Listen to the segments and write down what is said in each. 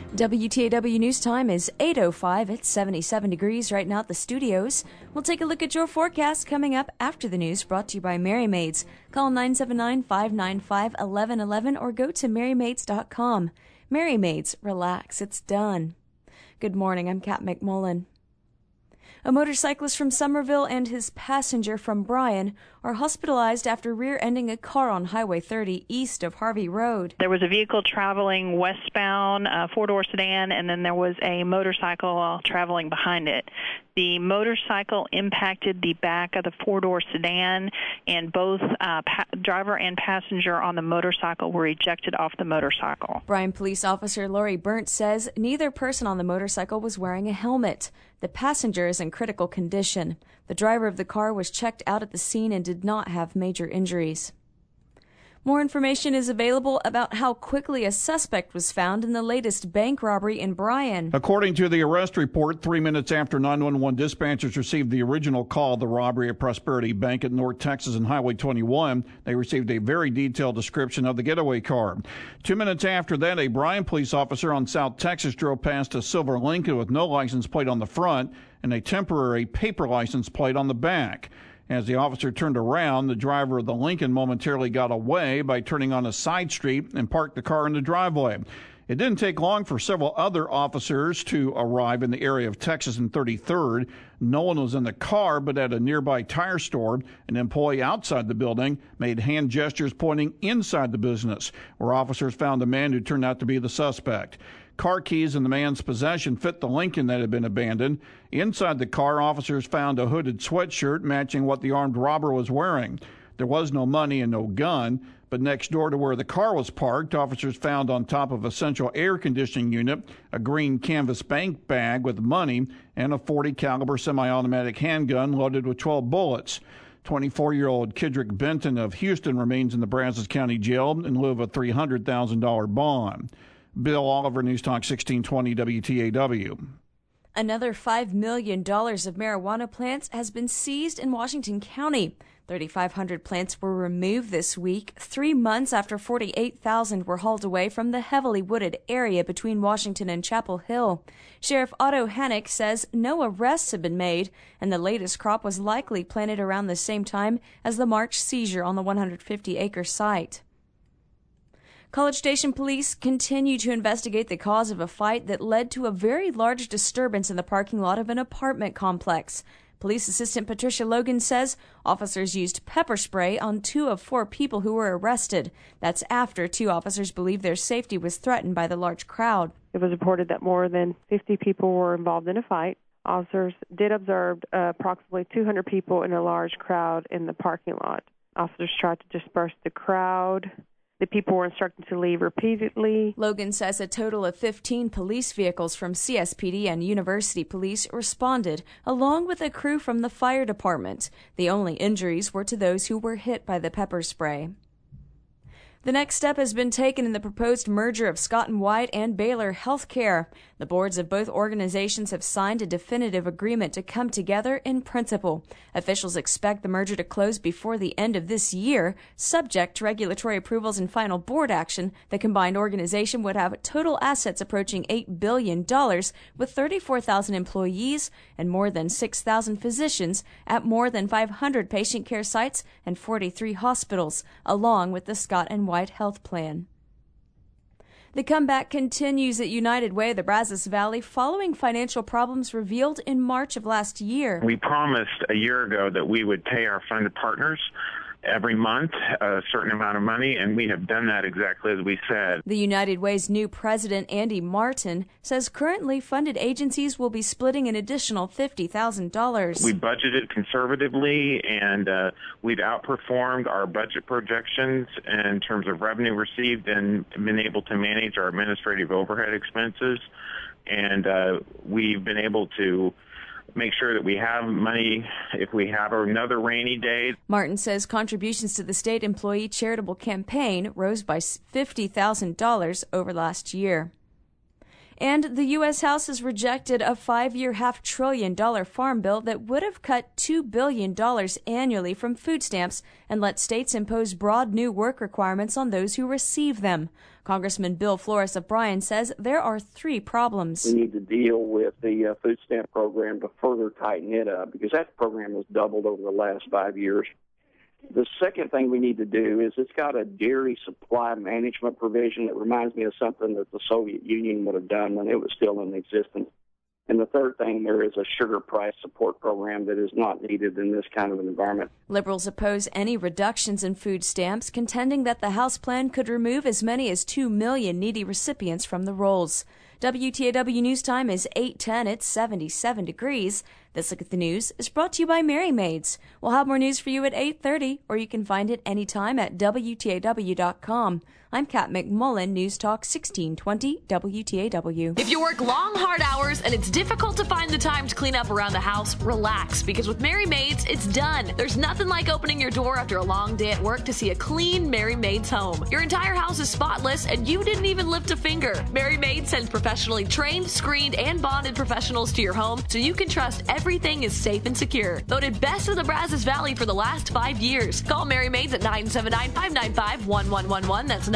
WTAW News Time is 8:05. It's 77 degrees right now at the studios. We'll take a look at your forecast coming up after the news, brought to you by Mary Maids. Call 979-595-1111 or go to marymaids.com. Mary Maids, relax, it's done. Good morning, I'm Kat McMullen. A motorcyclist from Somerville and his passenger from Bryan are hospitalized after rear-ending a car on Highway 30 east of Harvey Road. There was a vehicle traveling westbound, a four-door sedan, and then there was a motorcycle traveling behind it. The motorcycle impacted the back of the four-door sedan, and both driver and passenger on the motorcycle were ejected off the motorcycle. Bryan Police Officer Lori Burnt says neither person on the motorcycle was wearing a helmet. The passenger is in critical condition. The driver of the car was checked out at the scene and did not have major injuries. More information is available about how quickly a suspect was found in the latest bank robbery in Bryan. According to the arrest report, 3 minutes after 911 dispatchers received the original call of the robbery at Prosperity Bank at North Texas and Highway 21, they received a very detailed description of the getaway car. 2 minutes after that, a Bryan police officer on South Texas drove past a silver Lincoln with no license plate on the front and a temporary paper license plate on the back. As the officer turned around, the driver of the Lincoln momentarily got away by turning on a side street and parked the car in the driveway. It didn't take long for several other officers to arrive in the area of Texas and 33rd. No one was in the car, but at a nearby tire store, an employee outside the building made hand gestures pointing inside the business, where officers found a man who turned out to be the suspect. Car keys in the man's possession fit the Lincoln that had been abandoned. Inside the car, officers found a hooded sweatshirt matching what the armed robber was wearing. There was no money and no gun, but next door to where the car was parked, officers found on top of a central air conditioning unit a green canvas bank bag with money and a .40 caliber semi-automatic handgun loaded with 12 bullets. 24-year-old Kidrick Benton of Houston remains in the Brazos County Jail in lieu of a $300,000 bond. Bill Oliver, News Talk 1620 WTAW. Another $5 million of marijuana plants has been seized in Washington County. 3,500 plants were removed this week, 3 months after 48,000 were hauled away from the heavily wooded area between Washington and Chapel Hill. Sheriff Otto Hannick says no arrests have been made, and the latest crop was likely planted around the same time as the March seizure on the 150-acre site. College Station police continue to investigate the cause of a fight that led to a very large disturbance in the parking lot of an apartment complex. Police Assistant Patricia Logan says officers used pepper spray on 2 of 4 people who were arrested. That's after 2 officers believed their safety was threatened by the large crowd. It was reported that more than 50 people were involved in a fight. Officers did observe approximately 200 people in a large crowd in the parking lot. Officers tried to disperse the crowd. The people were instructed to leave repeatedly. Logan says a total of 15 police vehicles from CSPD and University Police responded, along with a crew from the fire department. The only injuries were to those who were hit by the pepper spray. The next step has been taken in the proposed merger of Scott & White and Baylor Healthcare. The boards of both organizations have signed a definitive agreement to come together in principle. Officials expect the merger to close before the end of this year. Subject to regulatory approvals and final board action, the combined organization would have total assets approaching $8 billion, with 34,000 employees and more than 6,000 physicians at more than 500 patient care sites and 43 hospitals, along with the Scott & White Health Plan. The comeback continues at United Way, the Brazos Valley, following financial problems revealed in March of last year. We promised a year ago that we would pay our funded partners every month a certain amount of money, and we have done that exactly as we said. The United Way's new president, Andy Martin, says currently funded agencies will be splitting an additional $50,000. We budgeted conservatively, and we've outperformed our budget projections in terms of revenue received and been able to manage our administrative overhead expenses, and we've been able to make sure that we have money if we have another rainy day. Martin says contributions to the state employee charitable campaign rose by $50,000 over last year. And the U.S. House has rejected a 5-year $500 billion farm bill that would have cut $2 billion annually from food stamps and let states impose broad new work requirements on those who receive them. Congressman Bill Flores of Bryan says there are 3 problems. We need to deal with the food stamp program to further tighten it up because that program has doubled over the last 5 years. The second thing we need to do is it's got a dairy supply management provision that reminds me of something that the Soviet Union would have done when it was still in existence. And the third thing, there is a sugar price support program that is not needed in this kind of an environment. Liberals oppose any reductions in food stamps, contending that the House plan could remove as many as 2 million needy recipients from the rolls. WTAW News Time is 8:10. It's 77 degrees. This Look at the News is brought to you by Merry Maids. We'll have more news for you at 8:30, or you can find it anytime at WTAW.com. I'm Kat McMullen, News Talk 1620 WTAW. If you work long, hard hours and it's difficult to find the time to clean up around the house, relax, because with Merry Maids, it's done. There's nothing like opening your door after a long day at work to see a clean Merry Maids home. Your entire house is spotless and you didn't even lift a finger. Merry Maids sends professionally trained, screened, and bonded professionals to your home so you can trust everything is safe and secure. Voted best of the Brazos Valley for the last 5 years. Call Merry Maids at 979-595-1111. That's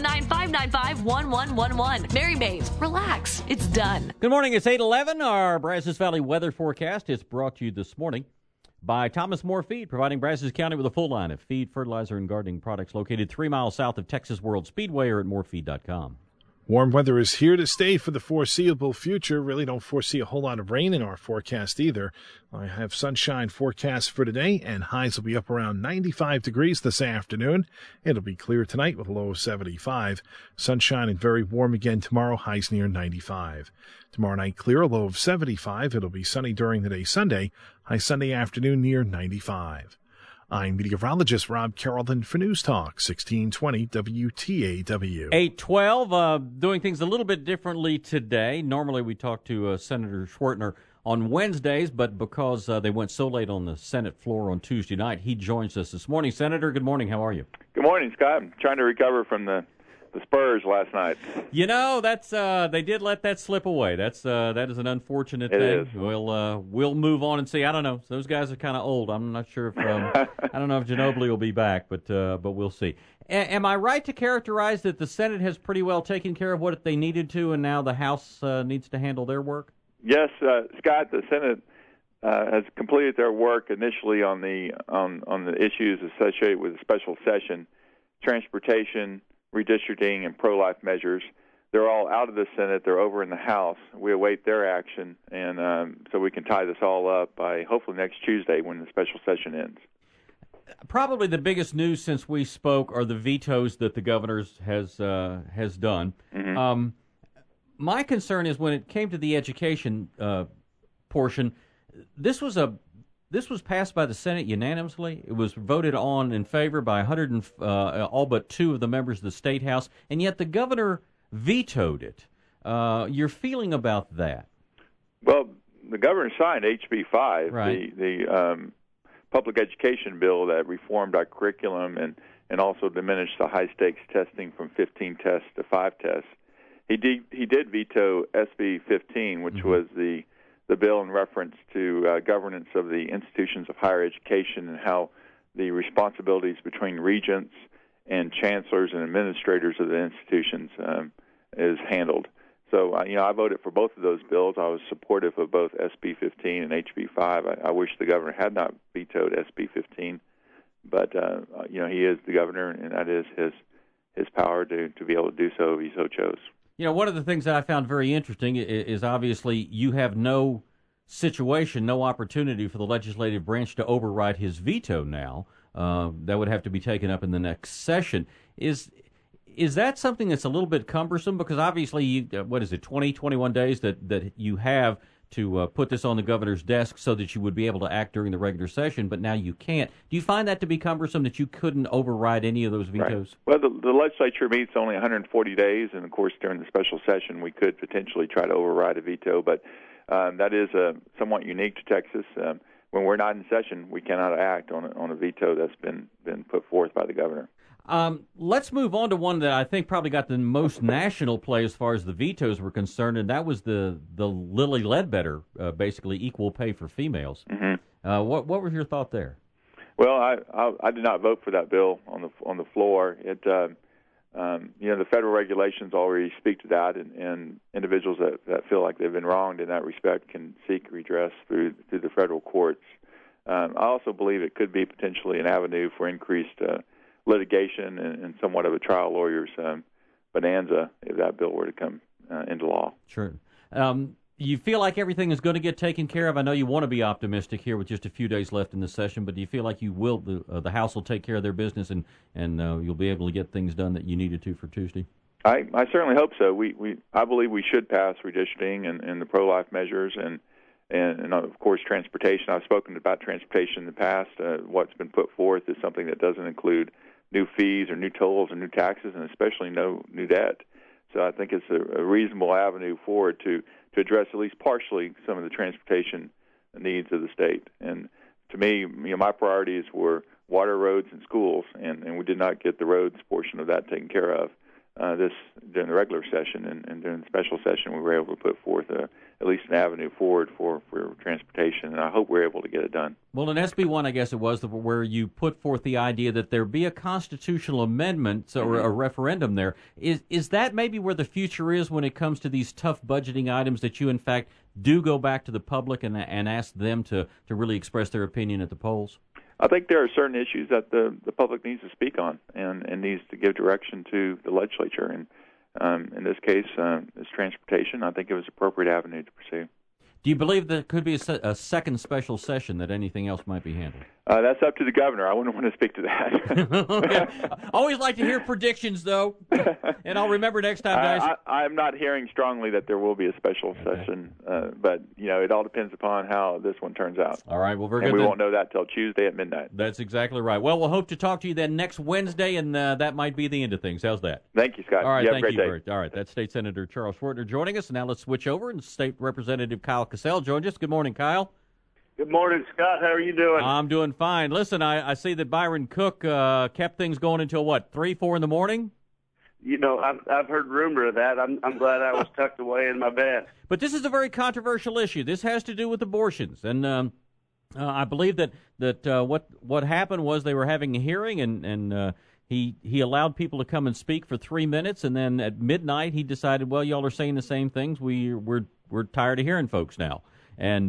979-595-1111. Merry Maids, relax. It's done. Good morning. It's 8:11. Our Brazos Valley weather forecast is brought to you this morning by Thomas More Feed, providing Brazos County with a full line of feed, fertilizer, and gardening products located 3 miles south of Texas World Speedway or at morefeed.com. Warm weather is here to stay for the foreseeable future. Really don't foresee a whole lot of rain in our forecast either. I have sunshine forecast for today, and highs will be up around 95 degrees this afternoon. It'll be clear tonight with a low of 75. Sunshine and very warm again tomorrow, highs near 95. Tomorrow night clear, a low of 75. It'll be sunny during the day Sunday, high Sunday afternoon near 95. I'm meteorologist Rob Carrollton for News Talk 1620 WTAW. 8:12, doing things a little bit differently today. Normally we talk to Senator Schwertner on Wednesdays, but because they went so late on the Senate floor on Tuesday night, he joins us this morning. Senator, good morning. How are you? Good morning, Scott. I'm trying to recover from the Spurs last night. You know, that's they did let that slip away. That is an unfortunate thing. It is. We'll move on and see. I don't know. Those guys are kind of old. I'm not sure if I don't know if Ginobili will be back, but we'll see. Am I right to characterize that the Senate has pretty well taken care of what they needed to, and now the House needs to handle their work? Yes, Scott. The Senate has completed their work initially on the issues associated with the special session, transportation, redistricting, and pro-life measures. They're all out of the Senate. They're over in the House. We await their action, and so we can tie this all up by hopefully next Tuesday when the special session ends. Probably the biggest news since we spoke are the vetoes that the governor has done. Mm-hmm. My concern is when it came to the education portion, this was passed by the Senate unanimously. It was voted on in favor by all but 2 of the members of the State House, and yet the governor vetoed it. Your feeling about that? Well, the governor signed HB 5, right. the public education bill that reformed our curriculum and also diminished the high-stakes testing from 15 tests to 5 tests. He did veto SB 15, which mm-hmm. was the bill in reference to governance of the institutions of higher education and how the responsibilities between regents and chancellors and administrators of the institutions is handled. So, I voted for both of those bills. I was supportive of both SB 15 and HB 5. I wish the governor had not vetoed SB 15, but he is the governor, and that is his power to be able to do so if he so chose. You know, one of the things that I found very interesting is obviously you have no situation, no opportunity for the legislative branch to override his veto now. That would have to be taken up in the next session. Is that something that's a little bit cumbersome? Because obviously, 21 days that you have to put this on the governor's desk so that you would be able to act during the regular session, but now you can't. Do you find that to be cumbersome that you couldn't override any of those vetoes? Right. Well, the legislature meets only 140 days, and of course during the special session we could potentially try to override a veto, but that is somewhat unique to Texas. When we're not in session, we cannot act on a veto that's been put forth by the governor. Let's move on to one that I think probably got the most national play as far as the vetoes were concerned, and that was the Lilly Ledbetter, basically equal pay for females. Mm-hmm. What was your thought there? Well, I did not vote for that bill on the floor. It The federal regulations already speak to that, and individuals that feel like they've been wronged in that respect can seek redress through the federal courts. I also believe it could be potentially an avenue for increased litigation and somewhat of a trial lawyer's bonanza if that bill were to come into law. Sure. You feel like everything is going to get taken care of? I know you want to be optimistic here with just a few days left in the session, but do you feel like you will? The House will take care of their business and you'll be able to get things done that you needed to for Tuesday? I certainly hope so. I believe we should pass redistricting and the pro-life measures and of course transportation. I've spoken about transportation in the past. What's been put forth is something that doesn't include new fees or new tolls or new taxes, and especially no new debt. So I think it's a reasonable avenue forward to address at least partially some of the transportation needs of the state. And to me, my priorities were water, roads, and schools, and we did not get the roads portion of that taken care of during the regular session. And during the special session, we were able to put forth at least an avenue forward for transportation, and I hope we're able to get it done. Well, in SB 1, I guess it was, where you put forth the idea that there be a constitutional amendment or a referendum there. Is that maybe where the future is when it comes to these tough budgeting items, that you, in fact, do go back to the public and ask them to really express their opinion at the polls? I think there are certain issues that the public needs to speak on and needs to give direction to the legislature. And in this case, is transportation. I think it was an appropriate avenue to pursue. Do you believe there could be a second special session, that anything else might be handled? That's up to the governor. I wouldn't want to speak to that. Okay. Always like to hear predictions, though. And I'll remember next time, guys. I'm not hearing strongly that there will be a special session, but it all depends upon how this one turns out. All right. Well, very good. And we won't know that till Tuesday at midnight. That's exactly right. Well, we'll hope to talk to you then next Wednesday, and that might be the end of things. How's that? Thank you, Scott. All right. You Thank have a you. great day. All right. That's State Senator Charles Schwertner joining us. And now let's switch over, and State Representative Kyle Cassell joins us. Good morning, Kyle. Good morning, Scott. How are you doing? I'm doing fine. Listen, I see that Byron Cook kept things going until, 3, 4 in the morning? I've heard rumor of that. I'm glad I was tucked away in my bed. But this is a very controversial issue. This has to do with abortions. And I believe that what happened was they were having a hearing, and he allowed people to come and speak for 3 minutes, and then at midnight he decided, well, y'all are saying the same things. We're tired of hearing folks now. And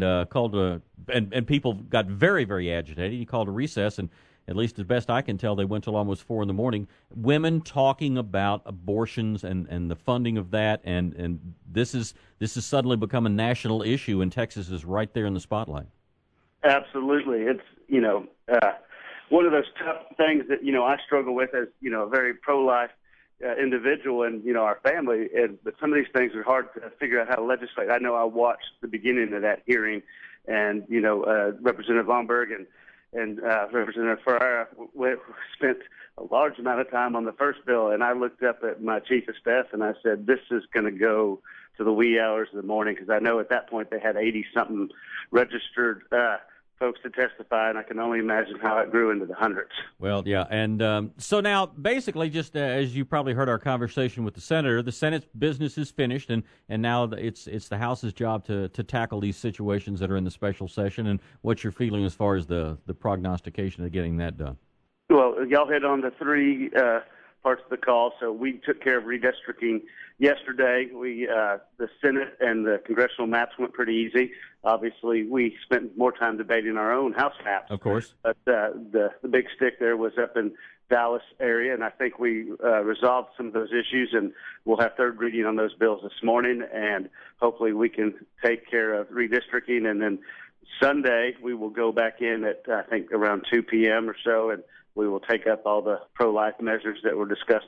and people got very, very agitated. He called a recess, and at least as best I can tell, they went till almost 4 in the morning. Women talking about abortions and the funding of that, and this has suddenly become a national issue, and Texas is right there in the spotlight. Absolutely, it's one of those tough things that I struggle with as a very pro-life individual and our family, but some of these things are hard to figure out how to legislate. I know I watched the beginning of that hearing, and Representative Lomberg and Representative Ferreira spent a large amount of time on the first bill, and I looked up at my chief of staff and I said, this is going to go to the wee hours of the morning, because I know at that point they had 80-something registered folks to testify, and I can only imagine how it grew into the hundreds. Well, yeah, and so now, basically, just as you probably heard our conversation with the senator, the Senate's business is finished, and now it's the House's job to tackle these situations that are in the special session. And what's your feeling as far as the prognostication of getting that done? Well, y'all hit on the three parts of the call. So we took care of redistricting yesterday. The Senate and the congressional maps went pretty easy. Obviously, we spent more time debating our own House maps. Of course. But the big stick there was up in Dallas area, and I think we resolved some of those issues, and we'll have third reading on those bills this morning, and hopefully we can take care of redistricting. And then Sunday, we will go back in at, I think, around 2 p.m. or so, and we will take up all the pro-life measures that were discussed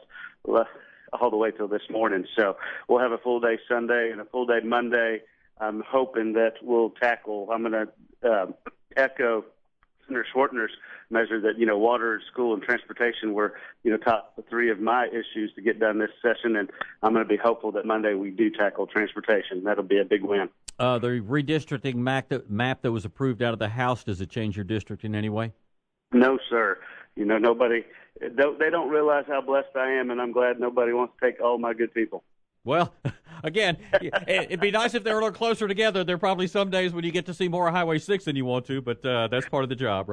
all the way till this morning. So we'll have a full day Sunday and a full day Monday. I'm hoping that we'll tackle, I'm going to echo Senator Schwertner's measure that, water, school, and transportation were, top three of my issues to get done this session. And I'm going to be hopeful that Monday we do tackle transportation. That'll be a big win. The redistricting map that was approved out of the House, does it change your district in any way? No, sir. Nobody, they don't realize how blessed I am, and I'm glad nobody wants to take all my good people. Well, again, it'd be nice if they were a little closer together. There are probably some days when you get to see more of Highway 6 than you want to, but that's part of the job, right?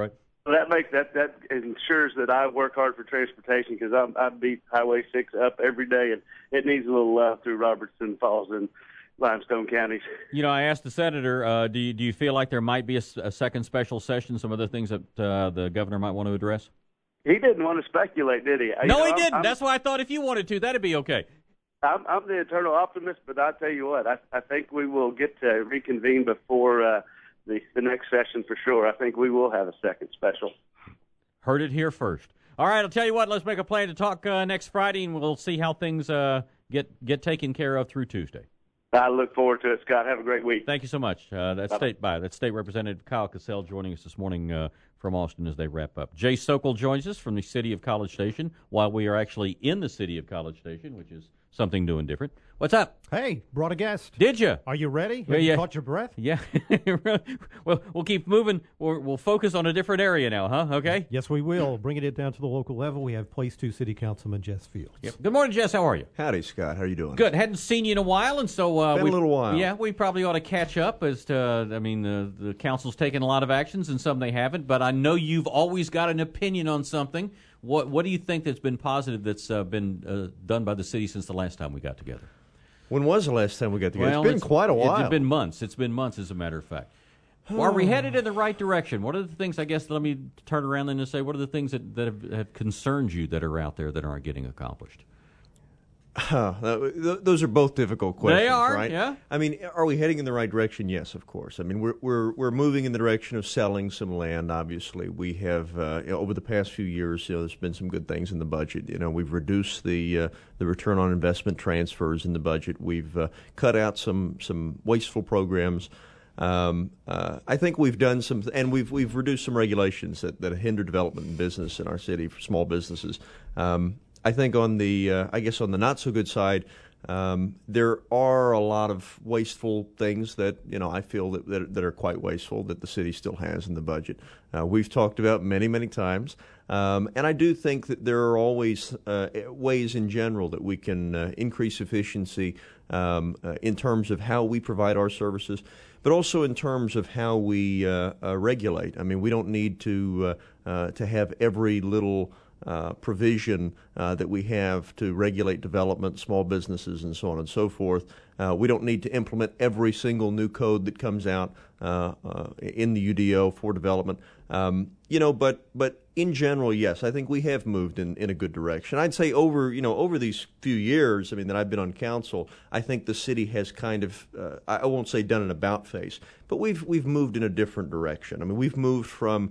That ensures that I work hard for transportation because I beat Highway 6 up every day, and it needs a little love through Robertson Falls and Limestone counties. I asked the senator, do you feel like there might be a second special session, some other things that the governor might want to address? He didn't want to speculate, did he? No, he didn't. That's why I thought if you wanted to, that'd be okay. I'm the eternal optimist, but I'll tell you what, I think we will get to reconvene before the next session for sure. I think we will have a second special. Heard it here first. All right, I'll tell you what, let's make a plan to talk next Friday, and we'll see how things get taken care of through Tuesday. I look forward to it, Scott. Have a great week. Thank you so much. That's State Representative Kyle Cassell joining us this morning from Austin as they wrap up. Jay Sokol joins us from the city of College Station while we are actually in the city of College Station, which is something new and different. What's up? Hey, brought a guest. Did you? Are you ready? Have you caught your breath? Yeah. Well, we'll keep moving. We'll focus on a different area now, huh? Okay? Yes, we will. Bringing it down to the local level, we have Place 2 City Councilman Jess Fields. Yep. Good morning, Jess. How are you? Howdy, Scott. How are you doing? Good. Hadn't seen you in a while, and so been a little while. Yeah, we probably ought to catch up as to. The council's taken a lot of actions, and some they haven't. But I know you've always got an opinion on something. What do you think that's been positive that's been done by the city since the last time we got together? When was the last time we got together? Well, it's been quite a while. It's been months. It's been months, as a matter of fact. Are we headed in the right direction? What are the things, I guess, let me turn around then and say, what are the things that have concerned you that are out there that aren't getting accomplished? Those are both difficult questions. They are, right? Yeah. I mean, are we heading in the right direction? Yes, of course. I mean, we're moving in the direction of selling some land. Obviously, we have over the past few years. There's been some good things in the budget. We've reduced the return on investment transfers in the budget. We've cut out some wasteful programs. I think we've done some, and we've reduced some regulations that hinder development in business in our city for small businesses. I think on the not so good side, there are a lot of wasteful things that I feel that are quite wasteful that the city still has in the budget. We've talked about many times, and I do think that there are always ways in general that we can increase efficiency in terms of how we provide our services, but also in terms of how we regulate. I mean, we don't need to have every little provision that we have to regulate development, small businesses, and so on and so forth. We don't need to implement every single new code that comes out in the UDO for development. But in general, yes, I think we have moved in a good direction. I'd say over these few years, that I've been on council, I think the city has kind of, I won't say done an about face, but we've moved in a different direction. I mean, we've moved from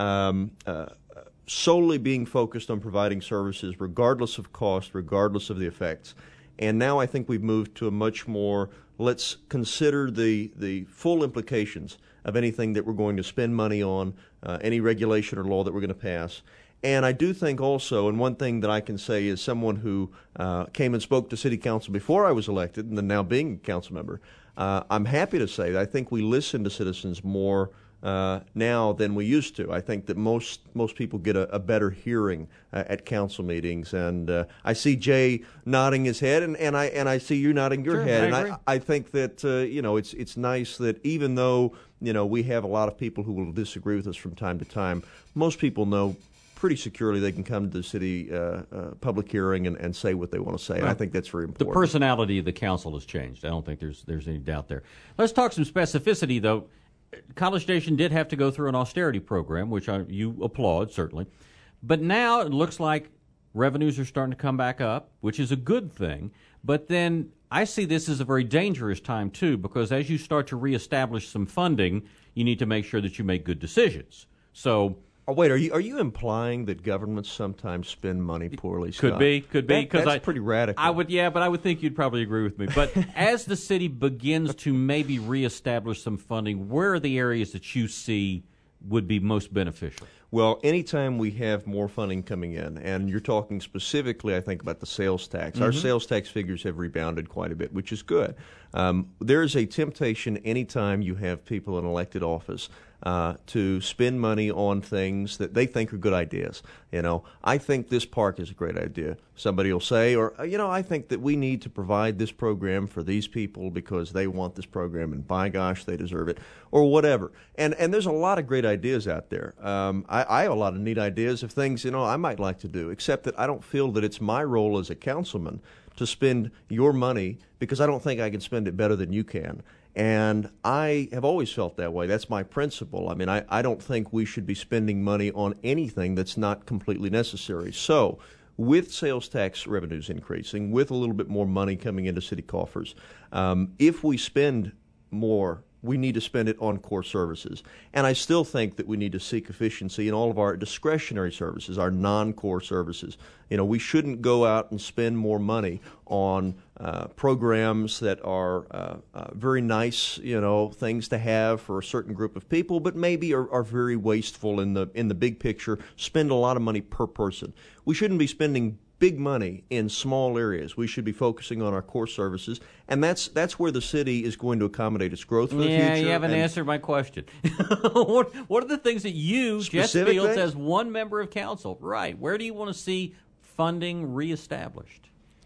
solely being focused on providing services regardless of cost, regardless of the effects. And now I think we've moved to a much more, let's consider the full implications of anything that we're going to spend money on, any regulation or law that we're going to pass. And I do think also, and one thing that I can say is someone who came and spoke to city council before I was elected and then now being a council member, I'm happy to say that I think we listen to citizens more now than we used to. I think that most people get a better hearing at council meetings, and I see Jay nodding his head, and I see you nodding your head, and I think that it's nice that even though we have a lot of people who will disagree with us from time to time, most people know pretty securely they can come to the city public hearing and say what they want to say. And I think that's very important. The personality of the council has changed. I don't think there's any doubt there. Let's talk some specificity, though. College Station did have to go through an austerity program, which you applaud, certainly. But now it looks like revenues are starting to come back up, which is a good thing. But then I see this as a very dangerous time, too, because as you start to reestablish some funding, you need to make sure that you make good decisions. So... Oh, wait, are you implying that governments sometimes spend money poorly, Scott? Could be. That's pretty radical. But I would think you'd probably agree with me. But as the city begins to maybe reestablish some funding, where are the areas that you see would be most beneficial? Well, anytime we have more funding coming in, and you're talking specifically, I think, about the sales tax. Mm-hmm. Our sales tax figures have rebounded quite a bit, which is good. There's a temptation anytime you have people in elected office to spend money on things that they think are good ideas. I think this park is a great idea. Somebody will say, or, I think that we need to provide this program for these people because they want this program and by gosh, they deserve it, or whatever. And there's a lot of great ideas out there. I have a lot of neat ideas of things, I might like to do, except that I don't feel that it's my role as a councilman to spend your money because I don't think I can spend it better than you can. And I have always felt that way. That's my principle. I mean, I don't think we should be spending money on anything that's not completely necessary. So with sales tax revenues increasing, with a little bit more money coming into city coffers, if we spend more, we need to spend it on core services. And I still think that we need to seek efficiency in all of our discretionary services, our non-core services. We shouldn't go out and spend more money on programs that are very nice, things to have for a certain group of people, but maybe are very wasteful in the big picture, spend a lot of money per person. We shouldn't be spending big money in small areas. We should be focusing on our core services, and that's where the city is going to accommodate its growth for the future. Yeah, you haven't answered my question. What are the things that you, Jeff Fields, as one member of council, right, where do you want to see funding reestablished?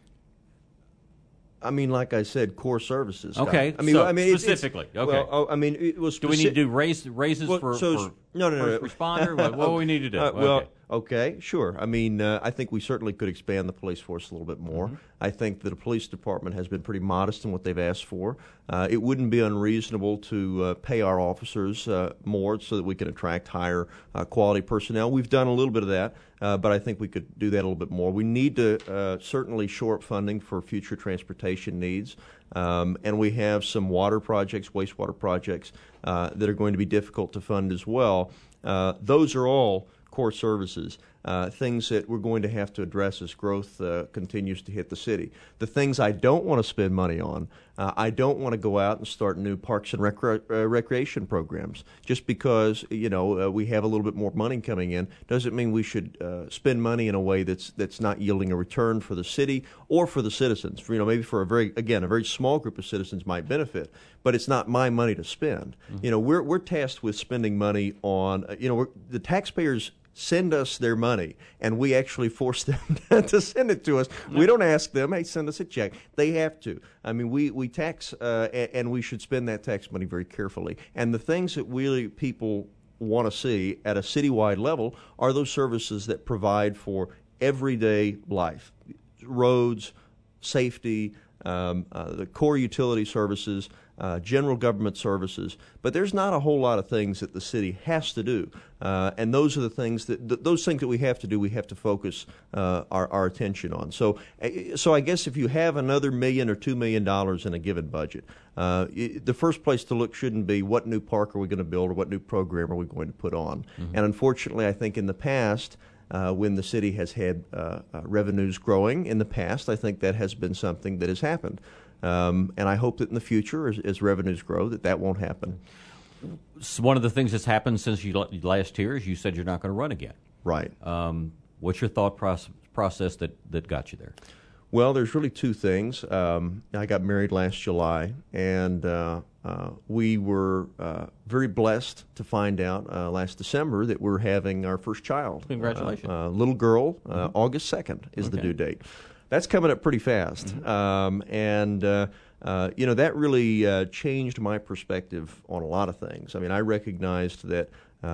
I mean, like I said, core services. Okay, specifically. Okay. Well, it was. Do we need to do raises for first responder? What do we need to do? Okay, sure. I think we certainly could expand the police force a little bit more. Mm-hmm. I think that the police department has been pretty modest in what they've asked for. It wouldn't be unreasonable to pay our officers more so that we can attract higher quality personnel. We've done a little bit of that, but I think we could do that a little bit more. We need to certainly shore up funding for future transportation needs. And we have some water projects, wastewater projects that are going to be difficult to fund as well. Those are all core services, things that we're going to have to address as growth continues to hit the city. The things I don't want to spend money on, I don't want to go out and start new parks and recreation programs. Just because we have a little bit more money coming in doesn't mean we should spend money in a way that's not yielding a return for the city or for the citizens. Maybe for a very small group of citizens might benefit, but it's not my money to spend. Mm-hmm. We're tasked with spending money on the taxpayers send us their money, and we actually force them to send it to us. No. We don't ask them, hey, send us a check. They have to. We tax, and we should spend that tax money very carefully. And the things that really people want to see at a citywide level are those services that provide for everyday life, roads, safety, the core utility services, general government services, but there's not a whole lot of things that the city has to do, and those are the things that we have to do. We have to focus our attention on. So I guess if you have another $1 million or $2 million in a given budget, the first place to look shouldn't be what new park are we going to build or what new program are we going to put on. Mm-hmm. And unfortunately, I think in the past, when the city has had revenues growing in the past, I think that has been something that has happened. And I hope that in the future, as revenues grow, that won't happen. So one of the things that's happened since you last year is you said you're not going to run again. Right. What's your thought process that got you there? Well, there's really two things. I got married last July, and we were very blessed to find out last December that we're having our first child. Congratulations. Little girl, August 2nd is the due date. That's coming up pretty fast. Mm-hmm. That really changed my perspective on a lot of things. I recognized that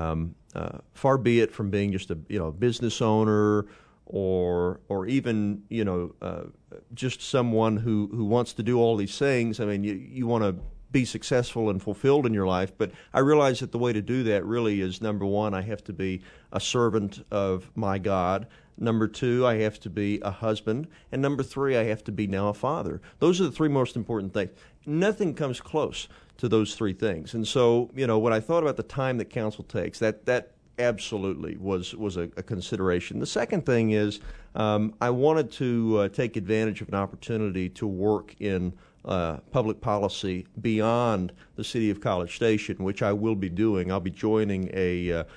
far be it from being just a business owner or even just someone who wants to do all these things. You want to be successful and fulfilled in your life, but I realize that the way to do that really is, number one, I have to be a servant of my God. Number two, I have to be a husband. And number three, I have to be now a father. Those are the three most important things. Nothing comes close to those three things. And so, when I thought about the time that council takes, that absolutely was a consideration. The second thing is I wanted to take advantage of an opportunity to work in public policy beyond the city of College Station, which I will be doing. I'll be joining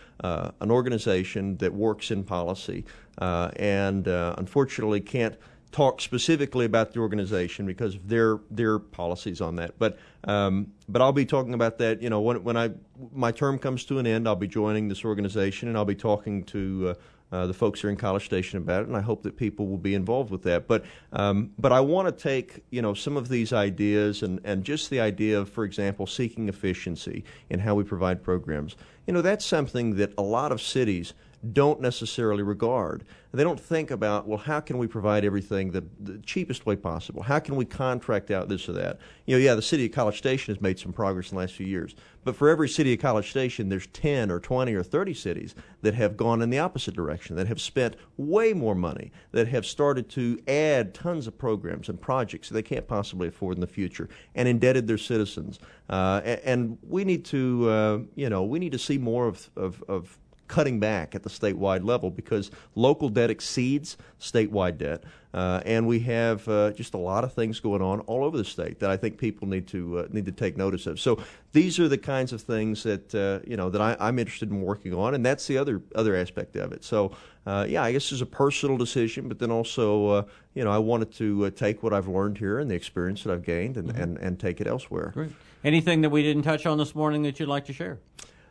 an organization that works in policy and unfortunately can't talk specifically about the organization because of their policies on that. But I'll be talking about that. When my term comes to an end, I'll be joining this organization, and I'll be talking to the folks here in College Station about it, and I hope that people will be involved with that. But I want to take some of these ideas and just the idea of, for example, seeking efficiency in how we provide programs. That's something that a lot of cities don't necessarily regard. They don't think about, well, how can we provide everything the cheapest way possible? How can we contract out this or that? The city of College Station has made some progress in the last few years. But for every city of College Station, there's 10 or 20 or 30 cities that have gone in the opposite direction, that have spent way more money, that have started to add tons of programs and projects that they can't possibly afford in the future, and indebted their citizens. And we need to, we need to see more of cutting back at the statewide level because local debt exceeds statewide debt, and we have just a lot of things going on all over the state that I think people need to take notice of. So these are the kinds of things that that I'm interested in working on, and that's the other aspect of it. So I guess it's a personal decision, but then also I wanted to take what I've learned here and the experience that I've gained and take it elsewhere. Great. Anything that we didn't touch on this morning that you'd like to share?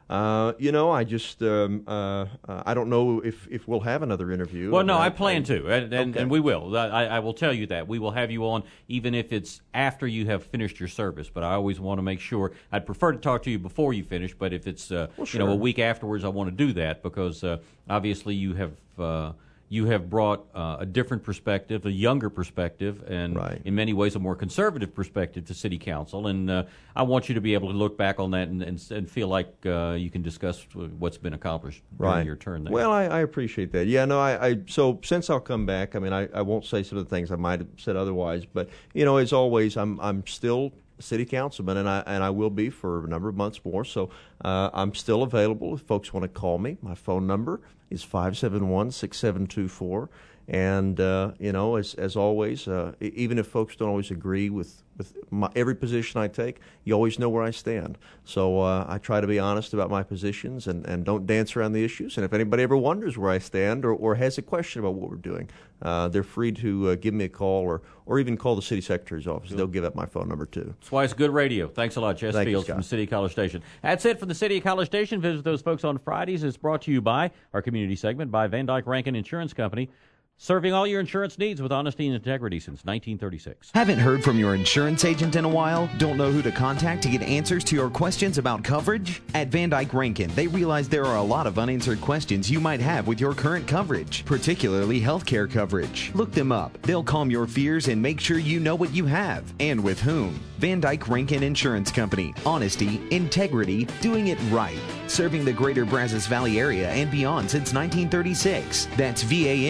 I just I don't know if we'll have another interview. Well, no, I plan to, and we will. I will tell you that. We will have you on even if it's after you have finished your service, but I always want to make sure. I'd prefer to talk to you before you finish, but if it's a week afterwards, I want to do that because obviously you have brought a different perspective, a younger perspective, and in many ways a more conservative perspective to City Council. And I want you to be able to look back on that and feel like you can discuss what's been accomplished during your turn there. Well, I appreciate that. Yeah, no, so since I'll come back, I mean, I won't say some of the things I might have said otherwise, but, as always, I'm still City Councilman, and I will be for a number of months more. So I'm still available if folks want to call me. My phone number is 571-6724. And as always, even if folks don't always agree with every position I take, you always know where I stand. So I try to be honest about my positions and don't dance around the issues. And if anybody ever wonders where I stand or has a question about what we're doing, they're free to give me a call or even call the City Secretary's office. Sure. They'll give up my phone number, too. That's why it's good radio. Thanks a lot, Jess Fields from City College Station. That's it for the City of College Station. Visit those folks on Fridays. It's brought to you by our community segment by Van Dyke Rankin Insurance Company. Serving all your insurance needs with honesty and integrity since 1936. Haven't heard from your insurance agent in a while? Don't know who to contact to get answers to your questions about coverage? At Van Dyke Rankin, they realize there are a lot of unanswered questions you might have with your current coverage, particularly healthcare coverage. Look them up. They'll calm your fears and make sure you know what you have and with whom. Van Dyke Rankin Insurance Company. Honesty, integrity, doing it right. Serving the greater Brazos Valley area and beyond since 1936. That's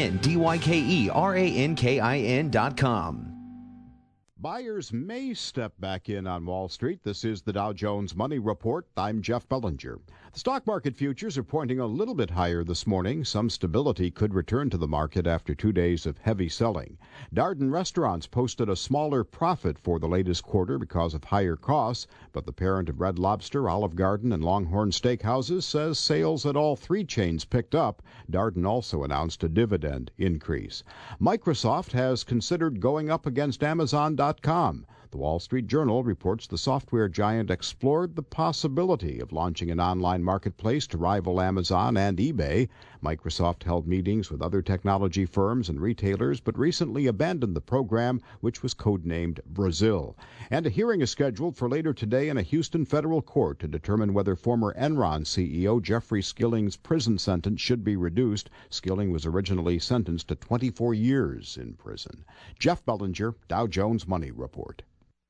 VanDykeRankin.com. Buyers may step back in on Wall Street. This is the Dow Jones Money Report. I'm Jeff Bellinger. The stock market futures are pointing a little bit higher this morning. Some stability could return to the market after 2 days of heavy selling. Darden Restaurants posted a smaller profit for the latest quarter because of higher costs, but the parent of Red Lobster, Olive Garden, and Longhorn Steakhouses says sales at all three chains picked up. Darden also announced a dividend increase. Microsoft has considered going up against Amazon.com. The Wall Street Journal reports the software giant explored the possibility of launching an online marketplace to rival Amazon and eBay. Microsoft held meetings with other technology firms and retailers, but recently abandoned the program, which was codenamed Brazil. And a hearing is scheduled for later today in a Houston federal court to determine whether former Enron CEO Jeffrey Skilling's prison sentence should be reduced. Skilling was originally sentenced to 24 years in prison. Jeff Bellinger, Dow Jones Money Report.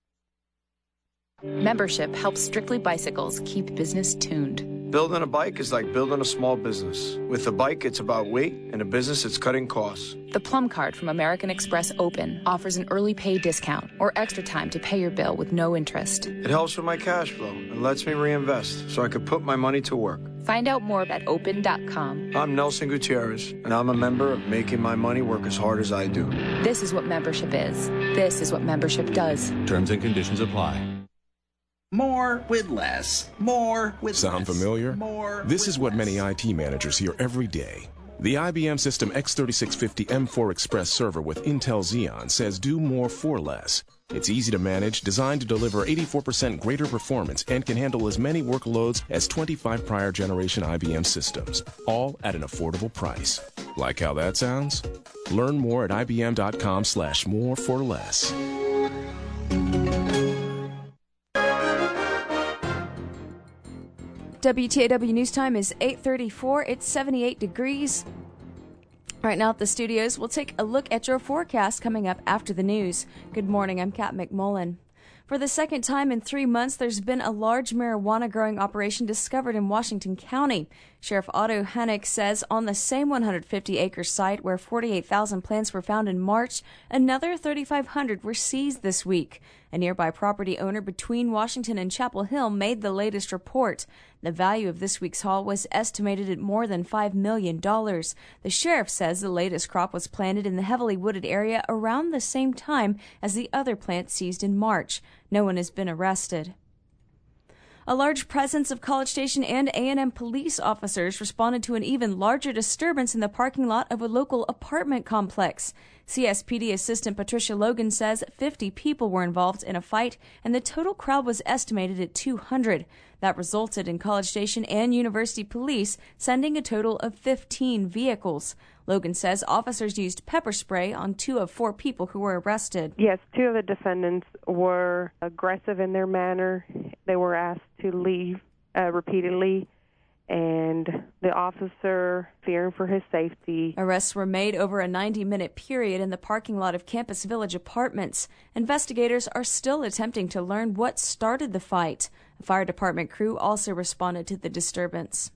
Membership helps Strictly Bicycles keep business tuned. Building a bike is like building a small business. With a bike, it's about weight, and a business, it's cutting costs. The Plum Card from American Express Open offers an early pay discount or extra time to pay your bill with no interest. It helps with my cash flow and lets me reinvest so I could put my money to work. Find out more at open.com. I'm Nelson Gutierrez, and I'm a member of making my money work as hard as I do. This is what membership is. This is what membership does. Terms and conditions apply. More with less. More with Sound less. familiar? More This with is what less. many IT managers hear every day. The IBM System X3650 M4 Express server with Intel Xeon says do more for less. It's easy to manage, designed to deliver 84% greater performance, and can handle as many workloads as 25 prior generation IBM systems, all at an affordable price. Like how that sounds? Learn more at ibm.com/more for less. WTAW News Time is 8:34. It's 78 degrees. Right now at the studios, we'll take a look at your forecast coming up after the news. Good morning, I'm Kat McMullen. For the second time in 3 months, there's been a large marijuana growing operation discovered in Washington County. Sheriff Otto Hennick says on the same 150-acre site where 48,000 plants were found in March, another 3,500 were seized this week. A nearby property owner between Washington and Chapel Hill made the latest report. The value of this week's haul was estimated at more than $5 million. The sheriff says the latest crop was planted in the heavily wooded area around the same time as the other plants seized in March. No one has been arrested. A large presence of College Station and A&M police officers responded to an even larger disturbance in the parking lot of a local apartment complex. CSPD Assistant Patricia Logan says 50 people were involved in a fight, and the total crowd was estimated at 200. That resulted in College Station and University Police sending a total of 15 vehicles. Logan says officers used pepper spray on 2 of 4 people who were arrested. Yes, 2 of the defendants were aggressive in their manner. They were asked to leave repeatedly, and the officer, fearing for his safety. Arrests were made over a 90-minute period in the parking lot of Campus Village Apartments. Investigators are still attempting to learn what started the fight. A fire department crew also responded to the disturbance.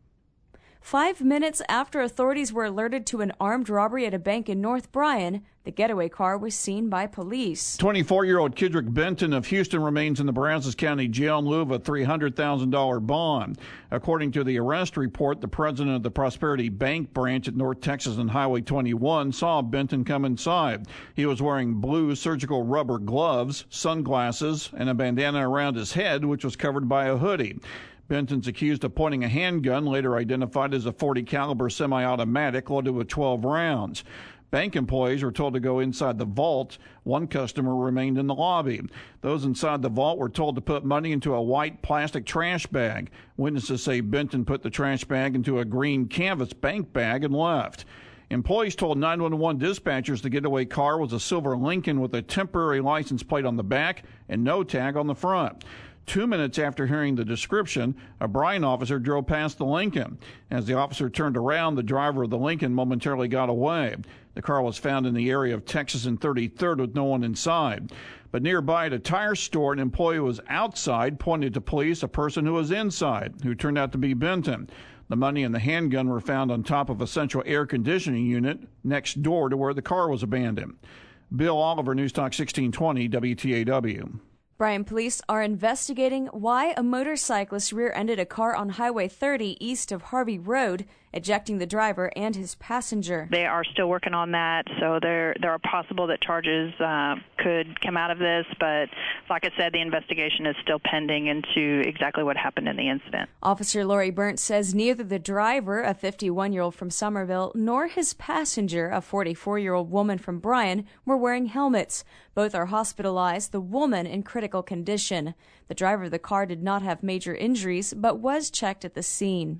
5 minutes after authorities were alerted to an armed robbery at a bank in North Bryan, the getaway car was seen by police. 24-year-old Kidrick Benton of Houston remains in the Brazos County Jail in lieu of a $300,000 bond. According to the arrest report, the president of the Prosperity Bank branch at North Texas and Highway 21 saw Benton come inside. He was wearing blue surgical rubber gloves, sunglasses, and a bandana around his head, which was covered by a hoodie. Benton's accused of pointing a handgun, later identified as a .40 caliber semi-automatic loaded with 12 rounds. Bank employees were told to go inside the vault. One customer remained in the lobby. Those inside the vault were told to put money into a white plastic trash bag. Witnesses say Benton put the trash bag into a green canvas bank bag and left. Employees told 911 dispatchers the getaway car was a silver Lincoln with a temporary license plate on the back and no tag on the front. 2 minutes after hearing the description, a Bryan officer drove past the Lincoln. As the officer turned around, the driver of the Lincoln momentarily got away. The car was found in the area of Texas and 33rd with no one inside. But nearby at a tire store, an employee was outside, pointed to police a person who was inside, who turned out to be Benton. The money and the handgun were found on top of a central air conditioning unit next door to where the car was abandoned. Bill Oliver, News Talk 1620, WTAW. Bryan police are investigating why a motorcyclist rear-ended a car on Highway 30 east of Harvey Road, ejecting the driver and his passenger. They are still working on that, so there are possible that charges could come out of this, but like I said, the investigation is still pending into exactly what happened in the incident. Officer Lori Burnt says neither the driver, a 51-year-old from Somerville, nor his passenger, a 44-year-old woman from Bryan, were wearing helmets. Both are hospitalized, the woman in critical condition. The driver of the car did not have major injuries, but was checked at the scene.